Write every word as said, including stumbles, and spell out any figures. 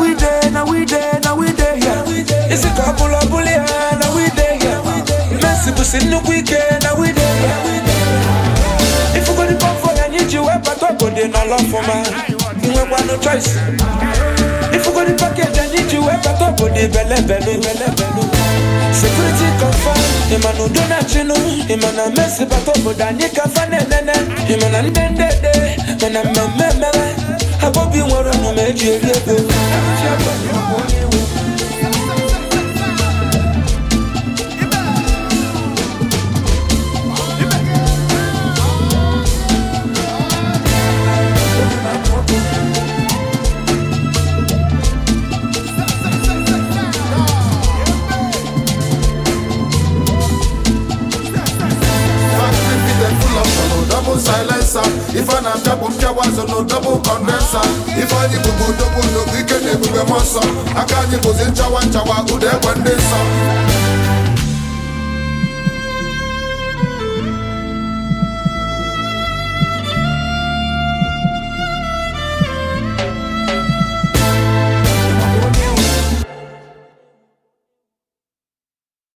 we there, now we there, now we there, yeah. It's a couple of bully, now we there, yeah. Messi was in the weekend, now we there, yeah. If you go to pump for I need you, I but up on the no love for man. You have no choice. If you go to package, I need you, I but up on the belle, belle, belle, belle. Security confirm, Emmanuel Donachino, Emmanuel Messi, but over Danica Fanene, Emmanuel Dende, and I'm a member. I hope you want to make you silencer. If I not double was no double condenser. If I need to go double, no we can never be monster. I can't use in Chawan Chawa, who there one day, son.